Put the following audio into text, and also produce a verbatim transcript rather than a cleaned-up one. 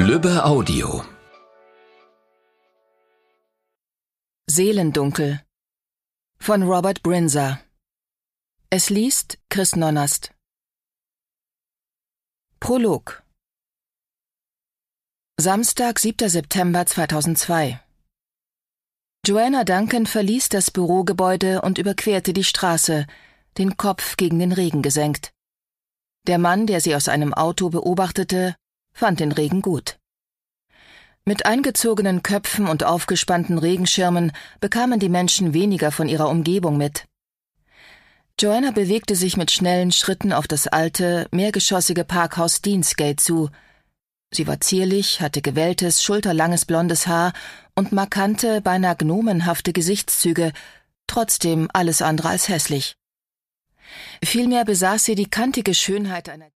Lübbe Audio. Seelendunkel von Robert Brinzer. Es liest Chris Nonnast. Prolog. Samstag, siebter September zweitausendzwei. Joanna Duncan verließ das Bürogebäude und überquerte die Straße, den Kopf gegen den Regen gesenkt. Der Mann, der sie aus einem Auto beobachtete, fand den Regen gut. Mit eingezogenen Köpfen und aufgespannten Regenschirmen bekamen die Menschen weniger von ihrer Umgebung mit. Joanna bewegte sich mit schnellen Schritten auf das alte, mehrgeschossige Parkhaus Deansgate zu. Sie war zierlich, hatte gewelltes, schulterlanges blondes Haar und markante, beinahe gnomenhafte Gesichtszüge, trotzdem alles andere als hässlich. Vielmehr besaß sie die kantige Schönheit einer